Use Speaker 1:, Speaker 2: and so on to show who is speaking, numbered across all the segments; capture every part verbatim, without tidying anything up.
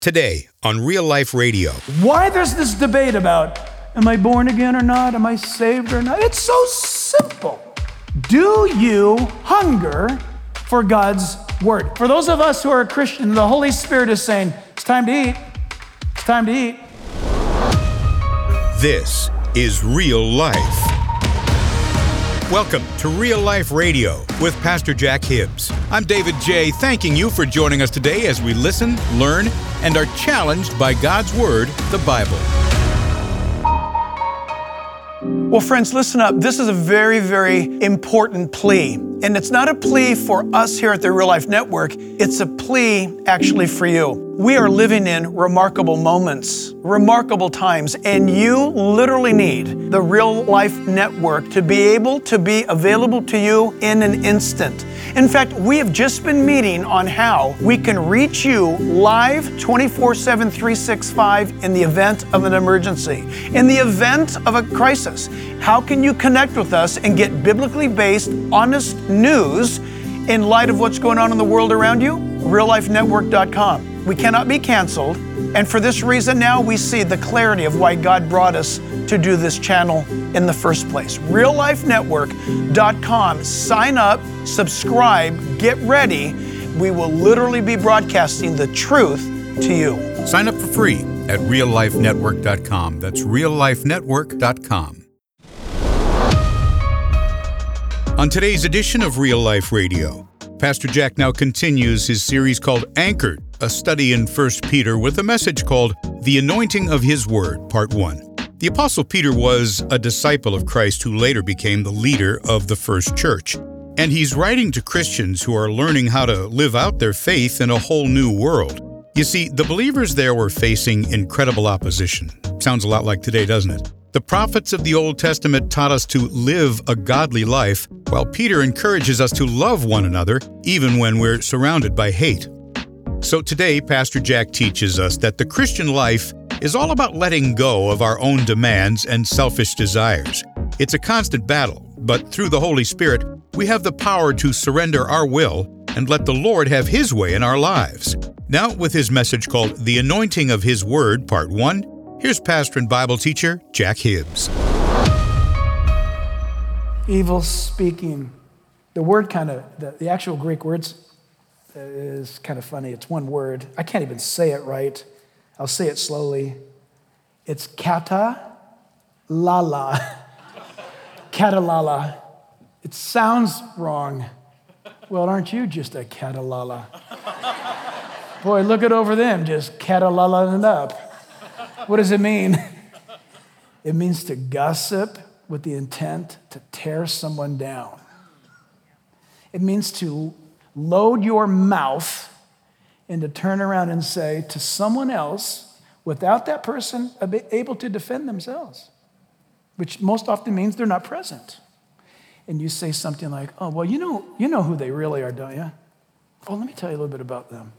Speaker 1: Today on Real Life Radio.
Speaker 2: Why there's this debate about, am I born again or not? Am I saved or not? It's so simple. Do you hunger for God's word? For those of us who are Christian, the Holy Spirit is saying, it's time to eat. It's time to eat.
Speaker 1: This is Real Life. Welcome to Real Life Radio with Pastor Jack Hibbs. I'm David J., thanking you for joining us today as we listen, learn, and are challenged by God's Word, the Bible.
Speaker 2: Well, friends, listen up. This is a very, very important plea. And it's not a plea for us here at the Real Life Network. It's a plea actually for you. We are living in remarkable moments, remarkable times, and you literally need the Real Life Network to be able to be available to you in an instant. In fact, we have just been meeting on how we can reach you live twenty-four seven, three sixty-five in the event of an emergency, in the event of a crisis. How can you connect with us and get biblically based, honest news in light of what's going on in the world around you? real life network dot com. We cannot be canceled, and for this reason now we see the clarity of why God brought us to do this channel in the first place. real life network dot com. Sign up, subscribe, get ready. We will literally be broadcasting the truth to you.
Speaker 1: Sign up for free at real life network dot com. That's real life network dot com. On today's edition of Real Life Radio, Pastor Jack now continues his series called Anchored, a study in First Peter with a message called The Anointing of His Word, Part one. The Apostle Peter was a disciple of Christ who later became the leader of the first church. And he's writing to Christians who are learning how to live out their faith in a whole new world. You see, the believers there were facing incredible opposition. Sounds a lot like today, doesn't it? The prophets of the Old Testament taught us to live a godly life, while Peter encourages us to love one another, even when we're surrounded by hate. So today, Pastor Jack teaches us that the Christian life is all about letting go of our own demands and selfish desires. It's a constant battle, but through the Holy Spirit, we have the power to surrender our will and let the Lord have His way in our lives. Now, with his message called The Anointing of His Word, Part one, here's pastor and Bible teacher Jack Hibbs.
Speaker 2: Evil speaking. The word kind of, the, the actual Greek words is kind of funny. It's one word. I can't even say it right. I'll say it slowly. It's kata lala. Katalala. It sounds wrong. Well, aren't you just a katalala? Boy, look at over them, just katalalaing up. What does it mean? It means to gossip with the intent to tear someone down. It means to load your mouth and to turn around and say to someone else, without that person able to defend themselves, which most often means they're not present. And you say something like, oh, well, you know, you know who they really are, don't you? Oh, let me tell you a little bit about them.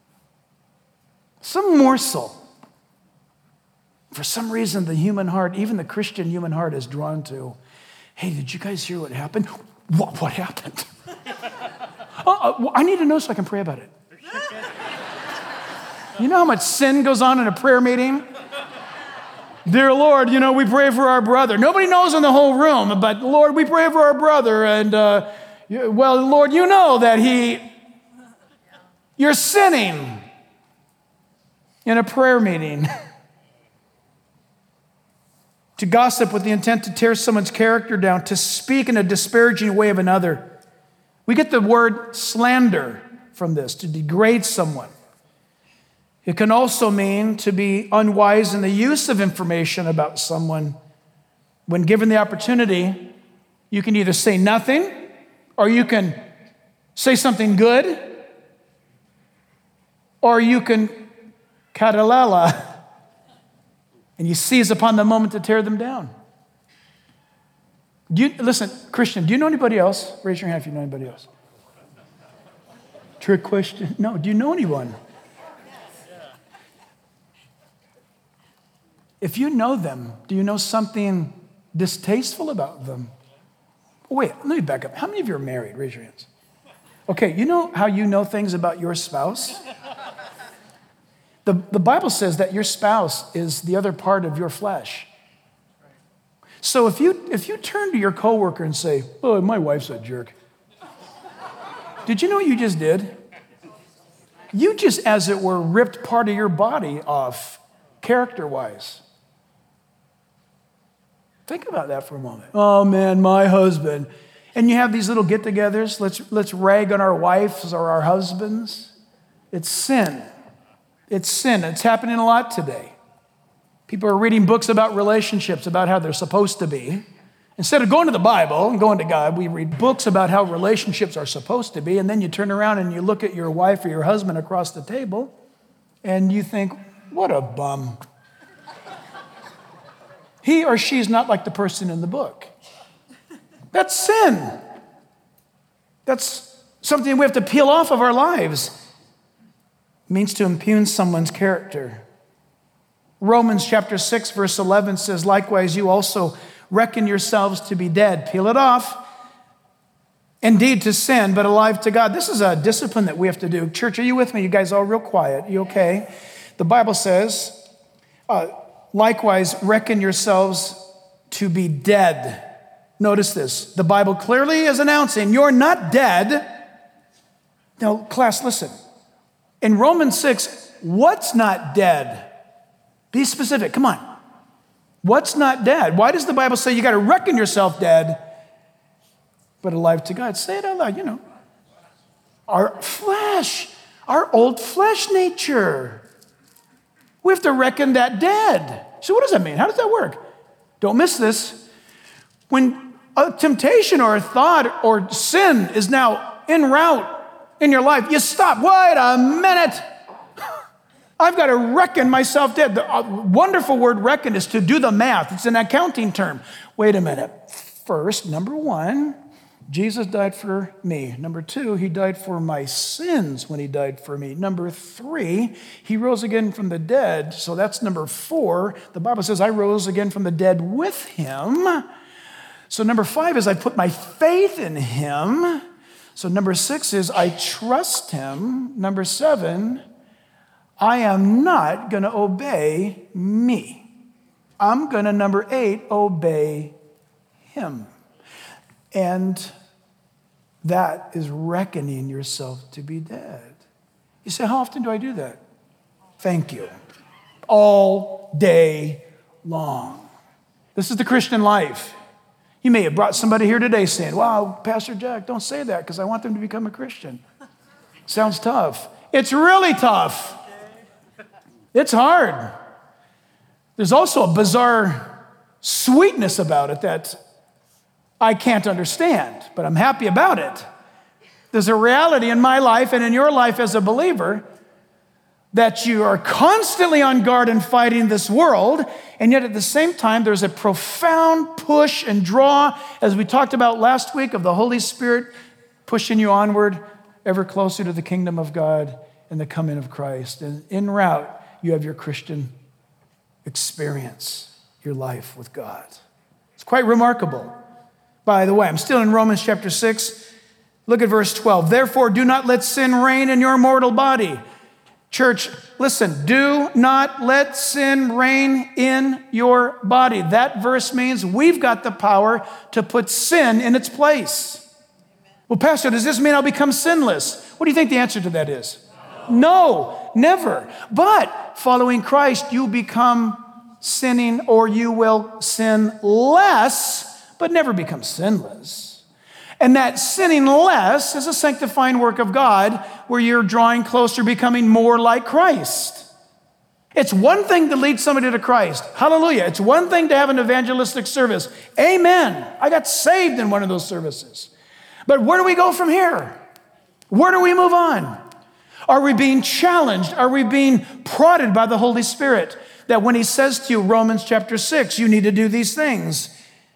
Speaker 2: Some morsel. For some reason, the human heart, even the Christian human heart, is drawn to, hey, did you guys hear what happened? What, what happened? oh, uh, I need to know so I can pray about it. You know how much sin goes on in a prayer meeting? Dear Lord, you know, we pray for our brother. Nobody knows in the whole room, but Lord, we pray for our brother. And, uh, well, Lord, you know that he, you're sinning in a prayer meeting. To gossip with the intent to tear someone's character down, to speak in a disparaging way of another. We get the word slander from this, to degrade someone. It can also mean to be unwise in the use of information about someone. When given the opportunity, you can either say nothing or you can say something good or you can katalala. And you seize upon the moment to tear them down. Do you, listen, Christian, do you know anybody else? Raise your hand if you know anybody else. Trick question. No, do you know anyone? If you know them, do you know something distasteful about them? Wait, let me back up. How many of you are married? Raise your hands. Okay, you know how you know things about your spouse? The, the Bible says that your spouse is the other part of your flesh. So if you if you turn to your coworker and say, oh, my wife's a jerk. Did you know what you just did? You just, as it were, ripped part of your body off, character-wise. Think about that for a moment. Oh, man, my husband. And you have these little get-togethers. Let's, let's rag on our wives or our husbands. It's sin. It's sin. It's happening a lot today. People are reading books about relationships, about how they're supposed to be. Instead of going to the Bible and going to God, we read books about how relationships are supposed to be, and then you turn around and you look at your wife or your husband across the table, and you think, what a bum. He or she's not like the person in the book. That's sin. That's something we have to peel off of our lives. It means to impugn someone's character. Romans chapter six, verse eleven says, likewise, you also reckon yourselves to be dead. Peel it off. Indeed to sin, but alive to God. This is a discipline that we have to do. Church, are you with me? You guys all real quiet. You okay? The Bible says, uh, likewise, reckon yourselves to be dead. Notice this. The Bible clearly is announcing you're not dead. Now, class, listen. In Romans six, what's not dead? Be specific. Come on. What's not dead? Why does the Bible say you got to reckon yourself dead, but alive to God? Say it out loud, you know. Our flesh, our old flesh nature. We have to reckon that dead. So what does that mean? How does that work? Don't miss this. When a temptation or a thought or sin is now en route in your life, you stop. Wait a minute. I've got to reckon myself dead. The wonderful word reckon is to do the math. It's an accounting term. Wait a minute. First, number one, Jesus died for me. Number two, he died for my sins when he died for me. Number three, he rose again from the dead. So that's number four. The Bible says I rose again from the dead with him. So number five is I put my faith in him. So number six is I trust him. Number seven, I am not going to obey me. I'm going to, number eight, obey him. And that is reckoning yourself to be dead. You say, how often do I do that? Thank you. All day long. This is the Christian life. You may have brought somebody here today saying, wow, Pastor Jack, don't say that because I want them to become a Christian. Sounds tough. It's really tough. It's hard. There's also a bizarre sweetness about it that I can't understand, but I'm happy about it. There's a reality in my life and in your life as a believer that you are constantly on guard and fighting this world, and yet at the same time, there's a profound push and draw, as we talked about last week, of the Holy Spirit pushing you onward ever closer to the kingdom of God and the coming of Christ. And en route, you have your Christian experience, your life with God. It's quite remarkable. By the way, I'm still in Romans chapter six. Look at verse twelve. Therefore, do not let sin reign in your mortal body. Church, listen, do not let sin reign in your body. That verse means we've got the power to put sin in its place. Well, Pastor, does this mean I'll become sinless? What do you think the answer to that is? No, never. But following Christ, you become sinning, or you will sin less, but never become sinless. And that sinning less is a sanctifying work of God where you're drawing closer, becoming more like Christ. It's one thing to lead somebody to Christ. Hallelujah. It's one thing to have an evangelistic service. Amen. I got saved in one of those services. But where do we go from here? Where do we move on? Are we being challenged? Are we being prodded by the Holy Spirit that when he says to you, Romans chapter six, you need to do these things?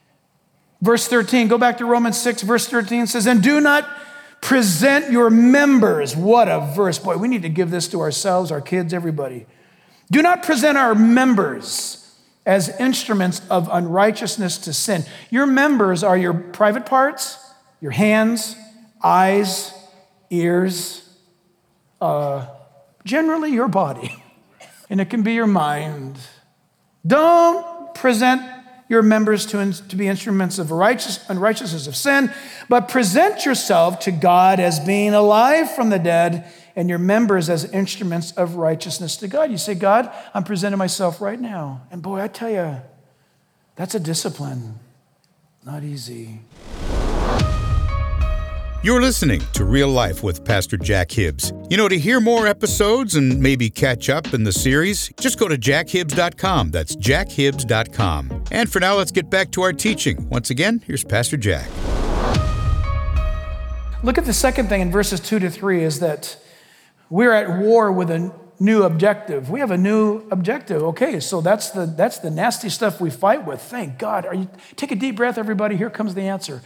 Speaker 2: Verse thirteen, go back to Romans six, verse thirteen says, and do not present your members. What a verse. Boy, we need to give this to ourselves, our kids, everybody. Do not present our members as instruments of unrighteousness to sin. Your members are your private parts, your hands, eyes, ears, uh, generally your body. And it can be your mind. Don't present your members to, to be instruments of righteous, unrighteousness of sin, but present yourself to God as being alive from the dead and your members as instruments of righteousness to God. You say, God, I'm presenting myself right now. And boy, I tell you, that's a discipline. Not easy.
Speaker 1: You're listening to Real Life with Pastor Jack Hibbs. You know, to hear more episodes and maybe catch up in the series, just go to jack hibbs dot com. That's jack hibbs dot com. And for now, let's get back to our teaching. Once again, here's Pastor Jack.
Speaker 2: Look at the second thing in verses two to three is that we're at war with a new objective. We have a new objective. Okay, so that's the that's the nasty stuff we fight with. Thank God. Are you take a deep breath, everybody. Here comes the answer.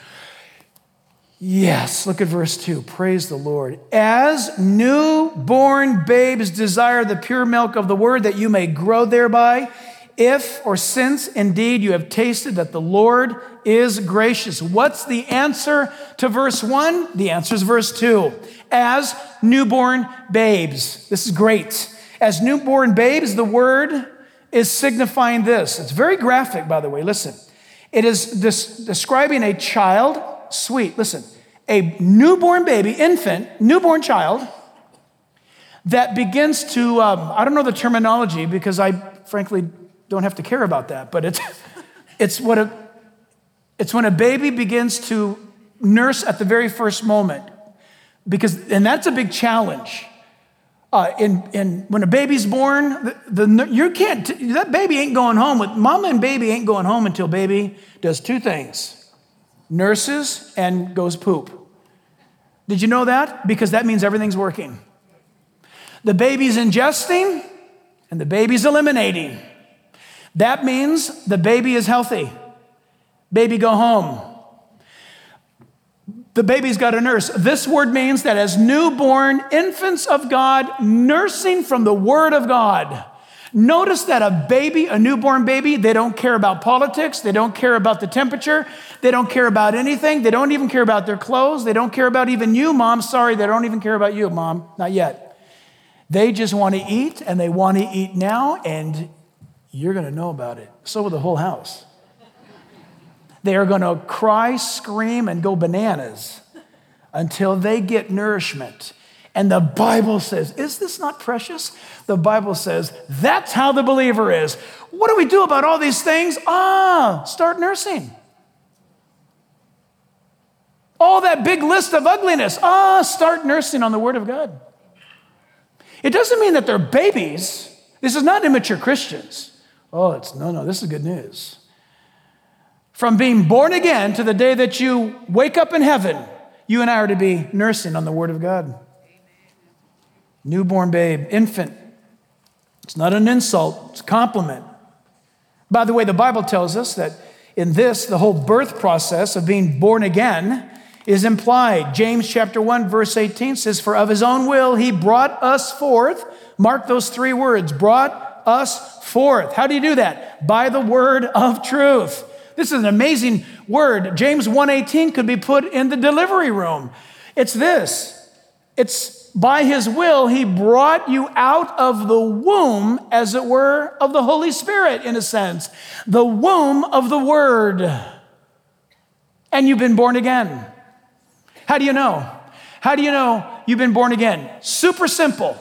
Speaker 2: Yes, look at verse two. Praise the Lord. As newborn babes desire the pure milk of the word that you may grow thereby, if or since indeed you have tasted that the Lord is gracious. What's the answer to verse one? The answer is verse two. As newborn babes. This is great. As newborn babes, the word is signifying this. It's very graphic, by the way. Listen. It is des- describing a child. Sweet, listen, a newborn baby, infant, newborn child that begins to, um, I don't know the terminology because I frankly don't have to care about that, but it's it's what a, it's when a baby begins to nurse at the very first moment, because, and that's a big challenge. Uh, in, in when a baby's born, the, the you can't, that baby ain't going home with, mama and baby ain't going home until baby does two things. Nurses and goes poop. Did you know that? Because that means everything's working. The baby's ingesting and the baby's eliminating. That means the baby is healthy. Baby, go home. The baby's got a nurse. This word means that as newborn infants of God, nursing from the Word of God. Notice that a baby, a newborn baby, they don't care about politics. They don't care about the temperature. They don't care about anything. They don't even care about their clothes. They don't care about even you, Mom. Sorry, they don't even care about you, Mom. Not yet. They just want to eat, and they want to eat now, and you're going to know about it. So will the whole house. They are going to cry, scream, and go bananas until they get nourishment. And the Bible says, is this not precious? The Bible says, that's how the believer is. What do we do about all these things? Ah, start nursing. All that big list of ugliness. Ah, start nursing on the Word of God. It doesn't mean that they're babies. This is not immature Christians. Oh, it's no, no, this is good news. From being born again to the day that you wake up in heaven, you and I are to be nursing on the Word of God. Newborn babe, infant. It's not an insult, it's a compliment. By the way, the Bible tells us that in this, the whole birth process of being born again is implied. James chapter one, verse eighteen says, for of his own will he brought us forth. Mark those three words, brought us forth. How do you do that? By the word of truth. This is an amazing word. James one eighteen could be put in the delivery room. It's this. It's by his will, he brought you out of the womb, as it were, of the Holy Spirit, in a sense. The womb of the Word. And you've been born again. How do you know? How do you know you've been born again? Super simple.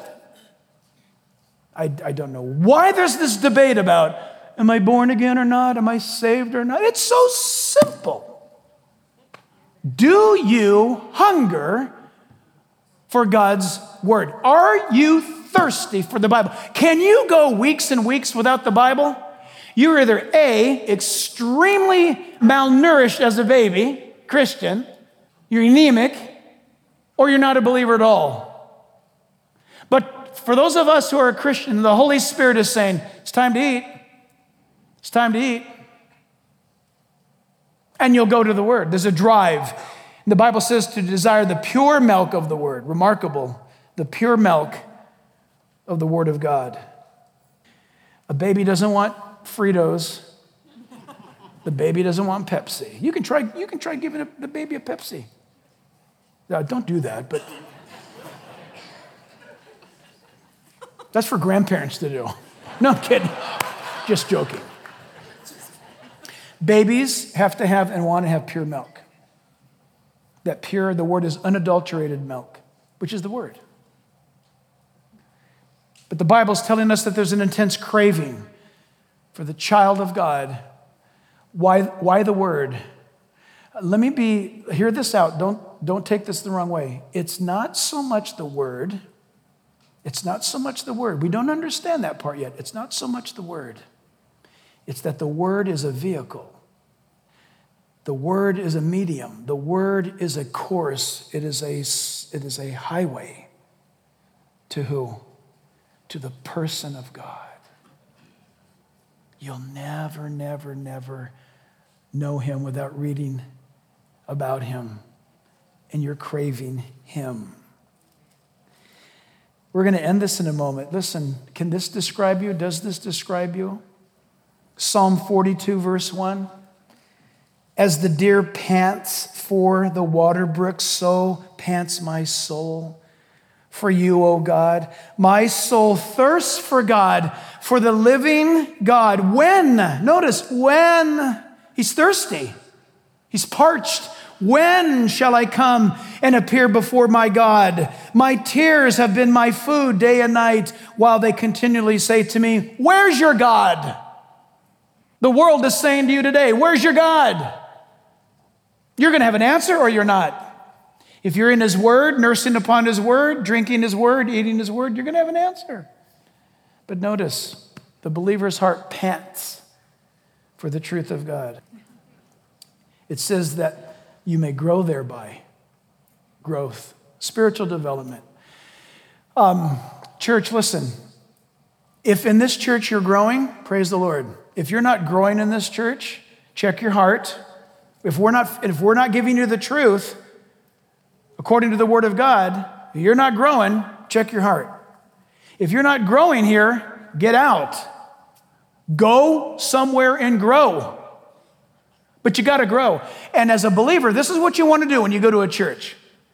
Speaker 2: I, I don't know why there's this debate about, am I born again or not? Am I saved or not? It's so simple. Do you hunger for God's word? Are you thirsty for the Bible? Can you go weeks and weeks without the Bible? You're either A, extremely malnourished as a baby, Christian, you're anemic, or you're not a believer at all. But for those of us who are a Christian, the Holy Spirit is saying, it's time to eat. It's time to eat. And you'll go to the Word. There's a drive. The Bible says to desire the pure milk of the Word. Remarkable. The pure milk of the Word of God. A baby doesn't want Fritos. The baby doesn't want Pepsi. You can try, you can try giving a, the baby a Pepsi. Now, don't do that, but that's for grandparents to do. No, I'm kidding. Just joking. Babies have to have and want to have pure milk. That pure, the word is unadulterated milk, which is the word. But the Bible's telling us that there's an intense craving for the child of God. Why, why the word? Let me be, hear this out. Don't, don't take this the wrong way. It's not so much the word. It's not so much the word. We don't understand that part yet. It's not so much the word. It's that the word is a vehicle. The word is a medium. The word is a course. It is a, it is a highway to who? To the person of God. You'll never, never, never know him without reading about him, and you're craving him. We're going to end this in a moment. Listen, can this describe you? Does this describe you? Psalm forty-two, verse one. As the deer pants for the water brook, so pants my soul for you, O God. My soul thirsts for God, for the living God. When? Notice, when? He's thirsty. He's parched. When shall I come and appear before my God? My tears have been my food day and night, while they continually say to me, where's your God? The world is saying to you today, where's your God? You're going to have an answer or you're not. If you're in his word, nursing upon his word, drinking his word, eating his word, you're going to have an answer. But notice, the believer's heart pants for the truth of God. It says that you may grow thereby. Growth, spiritual development. Um, church, listen. If in this church you're growing, praise the Lord. If you're not growing in this church, check your heart. If we're not, if we're not giving you the truth, according to the word of God, if you're not growing, check your heart. If you're not growing here, get out. Go somewhere and grow. But you got to grow. And as a believer, this is what you want to do when you go to a church.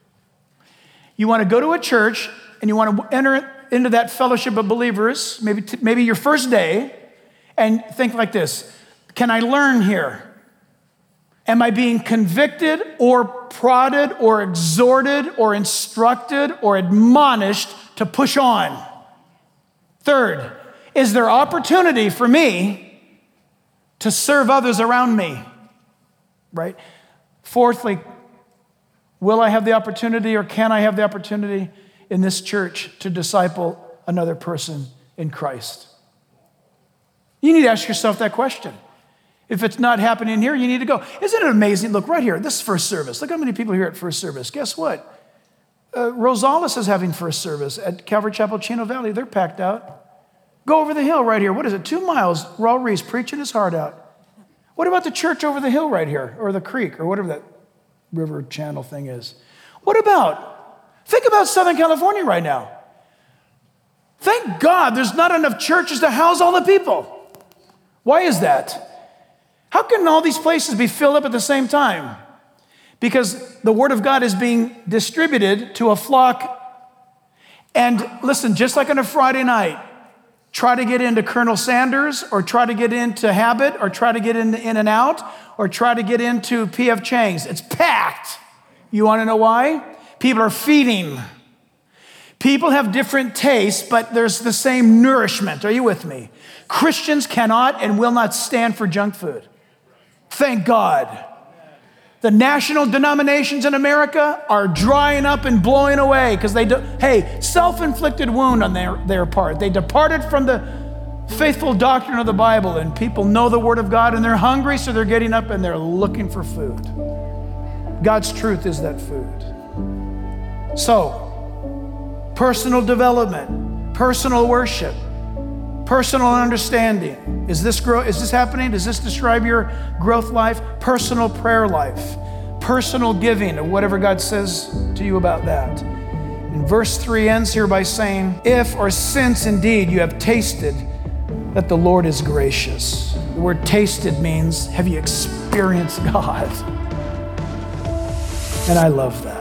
Speaker 2: You want to go to a church and you want to enter into that fellowship of believers, maybe, t- maybe your first day, and think like this. Can I learn here? Am I being convicted or prodded or exhorted or instructed or admonished to push on? Third, is there opportunity for me to serve others around me? Right? Fourthly, will I have the opportunity or can I have the opportunity in this church to disciple another person in Christ? You need to ask yourself that question. If it's not happening here, you need to go. Isn't it amazing? Look, right here, this is first service. Look how many people are here at first service. Guess what? Uh, Rosales is having first service at Calvary Chapel, Chino Valley. They're packed out. Go over the hill right here. What is it? Two miles. Raul Reese preaching his heart out. What about the church over the hill right here, or the creek, or whatever that river channel thing is? What about? Think about Southern California right now. Thank God there's not enough churches to house all the people. Why is that? How can all these places be filled up at the same time? Because the word of God is being distributed to a flock. And listen, just like on a Friday night, try to get into Colonel Sanders, or try to get into Habit, or try to get into In and Out, or try to get into P F Chang's. It's packed. You want to know why? People are feeding. People have different tastes, but there's the same nourishment. Are you with me? Christians cannot and will not stand for junk food. Thank God. The national denominations in America are drying up and blowing away because they do, hey, self-inflicted wound on their, their part. They departed from the faithful doctrine of the Bible, and people know the word of God and they're hungry, so they're getting up and they're looking for food. God's truth is that food. So, personal development, personal worship, personal understanding. Is this grow? Is this happening? Does this describe your growth life? Personal prayer life, personal giving, or whatever God says to you about that. And verse three ends here by saying, if or since indeed you have tasted that the Lord is gracious. The word tasted means, have you experienced God? And I love that.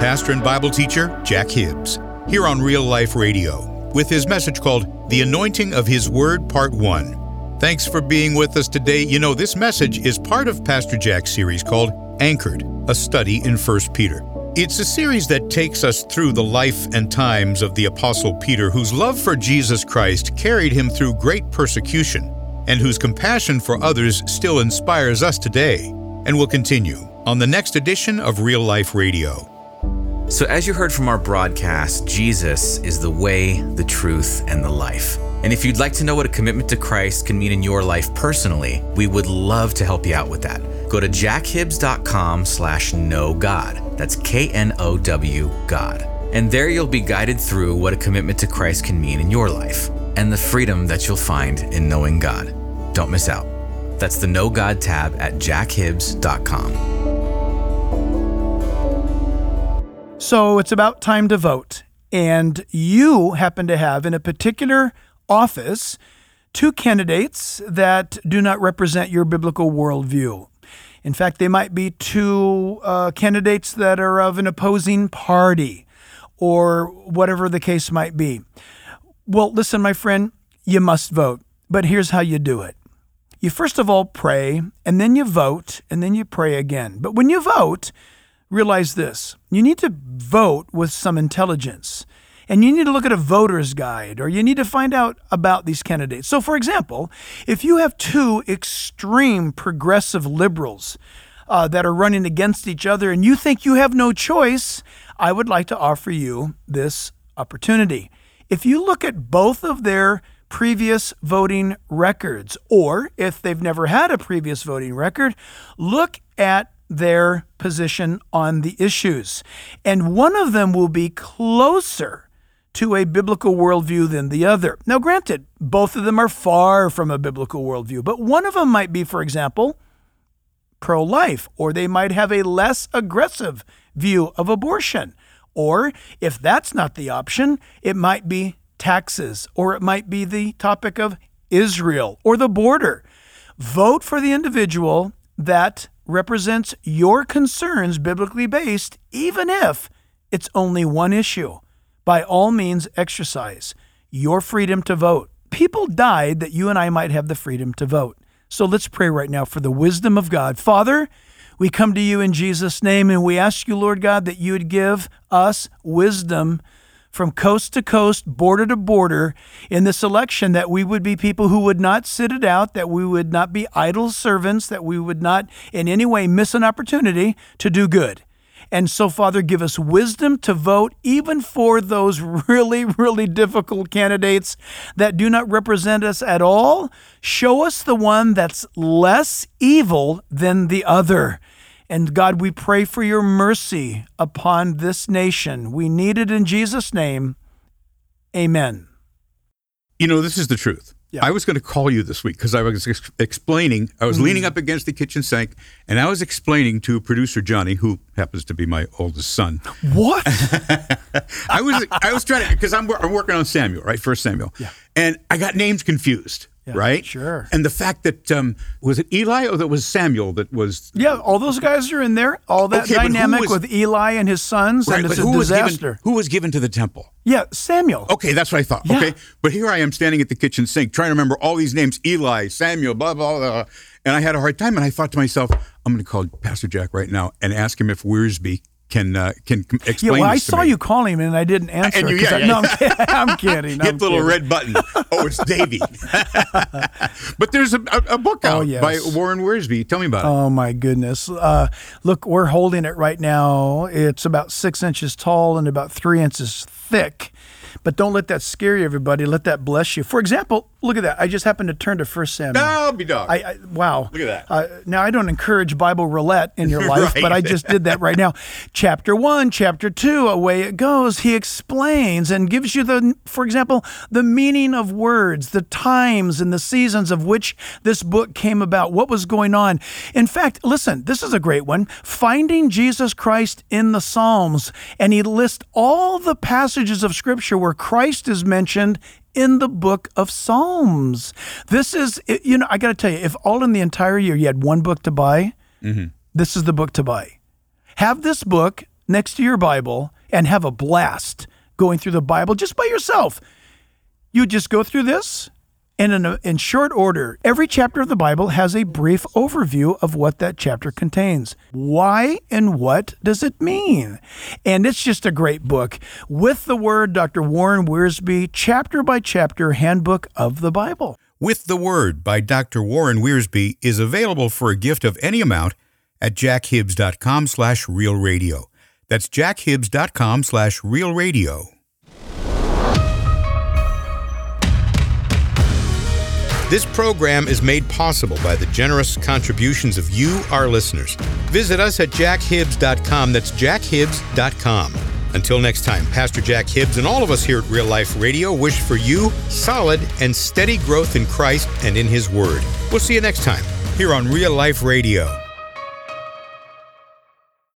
Speaker 1: pastor and Bible teacher Jack Hibbs, here on Real Life Radio, with his message called The Anointing of His Word, Part one. Thanks for being with us today. You know, this message is part of Pastor Jack's series called Anchored, a study in First Peter. It's a series that takes us through the life and times of the Apostle Peter, whose love for Jesus Christ carried him through great persecution, and whose compassion for others still inspires us today, and will continue on the next edition of Real Life Radio.
Speaker 3: So as you heard from our broadcast, Jesus is the way, the truth, and the life. And if you'd like to know what a commitment to Christ can mean in your life personally, we would love to help you out with that. Go to jackhibbs.com slash know God. That's K N O W God. And there you'll be guided through what a commitment to Christ can mean in your life and the freedom that you'll find in knowing God. Don't miss out. That's the Know God tab at jackhibbs dot com.
Speaker 2: So it's about time to vote. And you happen to have in a particular office two candidates that do not represent your biblical worldview. In fact, they might be two uh, candidates that are of an opposing party or whatever the case might be. Well, listen, my friend, you must vote. But here's how you do it. You first of all pray, and then you vote, and then you pray again. But when you vote, realize this. You need to vote with some intelligence. And you need to look at a voter's guide, or you need to find out about these candidates. So, for example, if you have two extreme progressive liberals uh, that are running against each other and you think you have no choice, I would like to offer you this opportunity. If you look at both of their previous voting records, or if they've never had a previous voting record, look at their position on the issues. And one of them will be closer to a biblical worldview than the other. Now, granted, both of them are far from a biblical worldview, but one of them might be, for example, pro-life, or they might have a less aggressive view of abortion. Or if that's not the option, it might be taxes, or it might be the topic of Israel or the border. Vote for the individual that represents your concerns biblically based, even if it's only one issue. By all means, exercise your freedom to vote. People died that you and I might have the freedom to vote. So let's pray right now for the wisdom of God. Father, we come to you in Jesus' name, and we ask you, Lord God, that you would give us wisdom from coast to coast, border to border, in this election, that we would be people who would not sit it out, that we would not be idle servants, that we would not in any way miss an opportunity to do good. And so, Father, give us wisdom to vote even for those really, really difficult candidates that do not represent us at all. Show us the one that's less evil than the other. And God, we pray for your mercy upon this nation. We need it in Jesus' name. Amen.
Speaker 1: You know, this is the truth.
Speaker 2: Yeah.
Speaker 1: I was going to call you this week because I was ex- explaining, I was mm. leaning up against the kitchen sink, and I was explaining to producer Johnny, who happens to be my oldest son.
Speaker 2: What?
Speaker 1: I was I was trying to, because I'm, I'm working on Samuel, right? First Samuel.
Speaker 2: Yeah.
Speaker 1: And I got names confused.
Speaker 2: Yeah,
Speaker 1: right?
Speaker 2: Sure.
Speaker 1: And the fact that, um, was it Eli or that was Samuel that was...
Speaker 2: Yeah, all those guys are in there. All that okay, dynamic was, with Eli and his sons, right, and it's a who disaster.
Speaker 1: Was given, who was given to the temple?
Speaker 2: Yeah, Samuel.
Speaker 1: Okay, that's what I thought. Yeah. Okay, but here I am standing at the kitchen sink trying to remember all these names, Eli, Samuel, blah, blah, blah. And I had a hard time, and I thought to myself, I'm going to call Pastor Jack right now and ask him if Wiersbe can uh, can explain
Speaker 2: yeah, well,
Speaker 1: this
Speaker 2: I saw
Speaker 1: me.
Speaker 2: you call him and I didn't answer.
Speaker 1: And you,
Speaker 2: yeah,
Speaker 1: yeah,
Speaker 2: I,
Speaker 1: yeah.
Speaker 2: No, I'm kidding. I'm kidding.
Speaker 1: Hit
Speaker 2: I'm
Speaker 1: the little
Speaker 2: kidding.
Speaker 1: red button. Oh, it's Davey. But there's a, a, a book out
Speaker 2: oh, yes.
Speaker 1: by Warren Wiersbe. Tell me about it.
Speaker 2: Oh, my goodness. Uh, look, we're holding it right now. It's about six inches tall and about three inches thick. But don't let that scare you, everybody. Let that bless you. For example, look at that. I just happened to turn to First Samuel.
Speaker 1: I'll be dog.
Speaker 2: I, I, wow.
Speaker 1: Look at that.
Speaker 2: Uh, now, I don't encourage Bible roulette in your life,
Speaker 1: right.
Speaker 2: but I just did that right now. Chapter one, chapter two, away it goes. He explains and gives you, the, for example, the meaning of words, the times and the seasons of which this book came about, what was going on. In fact, listen, this is a great one. Finding Jesus Christ in the Psalms. And he lists all the passages of Scripture where Christ is mentioned in the book of Psalms. This is, you know, I got to tell you, if all in the entire year you had one book to buy, mm-hmm. this is the book to buy. Have this book next to your Bible and have a blast going through the Bible just by yourself. You just go through this, and in, a, in short order, every chapter of the Bible has a brief overview of what that chapter contains. Why and what does it mean? And it's just a great book. With the Word, Doctor Warren Wiersbe, chapter by chapter handbook of the Bible.
Speaker 1: With the Word by Doctor Warren Wiersbe is available for a gift of any amount at jackhibbs.com slash real radio. That's jackhibbs.com slash real radio. This program is made possible by the generous contributions of you, our listeners. Visit us at jack hibbs dot com. That's jack hibbs dot com. Until next time, Pastor Jack Hibbs and all of us here at Real Life Radio wish for you solid and steady growth in Christ and in His Word. We'll see you next time here on Real Life Radio.